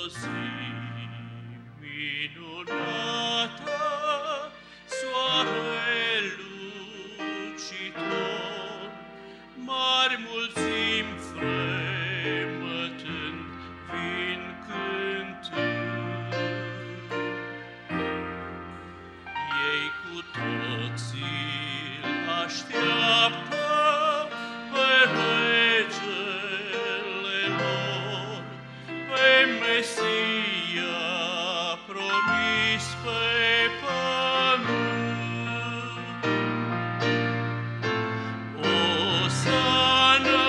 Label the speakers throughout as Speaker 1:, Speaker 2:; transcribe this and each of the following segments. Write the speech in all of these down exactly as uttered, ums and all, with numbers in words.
Speaker 1: zi minunată, soare lucitor, mari mulțimi fremătând vin cântând. Ei cu toții așteaptă pe regele lor, pe Mesia promis pe pământ. Osana,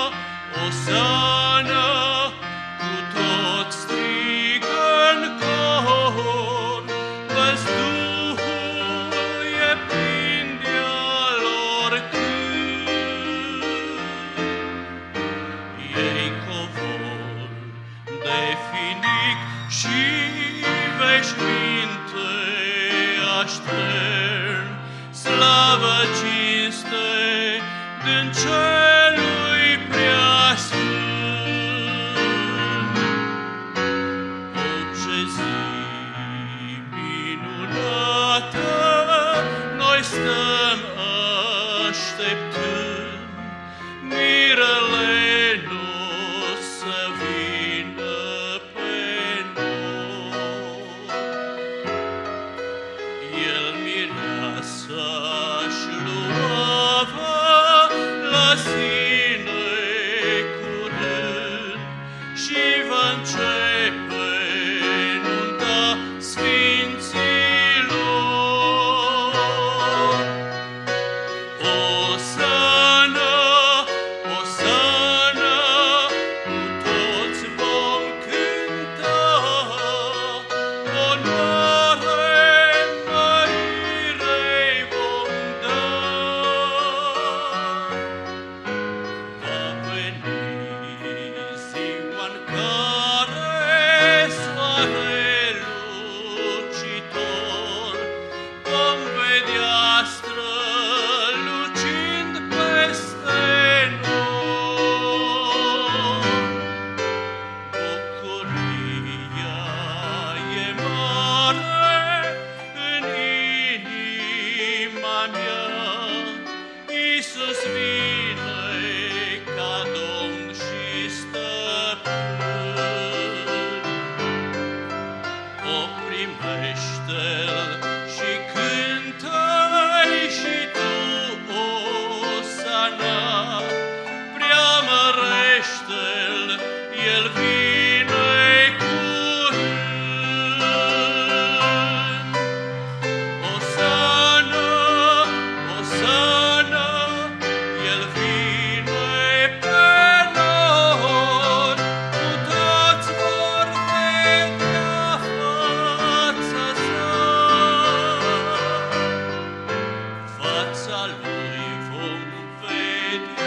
Speaker 1: Osana, cu tot strigă-n cor, că-ți Duhul e plin de-a lor cânt. Ei covor de finic și veșminte aștern, slavă, cinste din celui preasfânt. O, ce zi minunată noi stăm așteptând, mirele nostru să vină pe noi. El mireasa-și luava la sine curând și va începe nunta sfinților. Osana, Osana, cu toți vom cânta, onoare, mărire-i vom da. Va veni ziua-n care soare lucitor vom vedea strălucind peste noi. Bucuria e mare în inima mea, Iisus vine ca Domn și Stăpân. O, primește-L și cântă-i și tu, Osana, preamărește-L, El vine curând. Osana, Osana, El vine pe nori, cu toți vor vedea fața sa. Fața Lui vom vedea.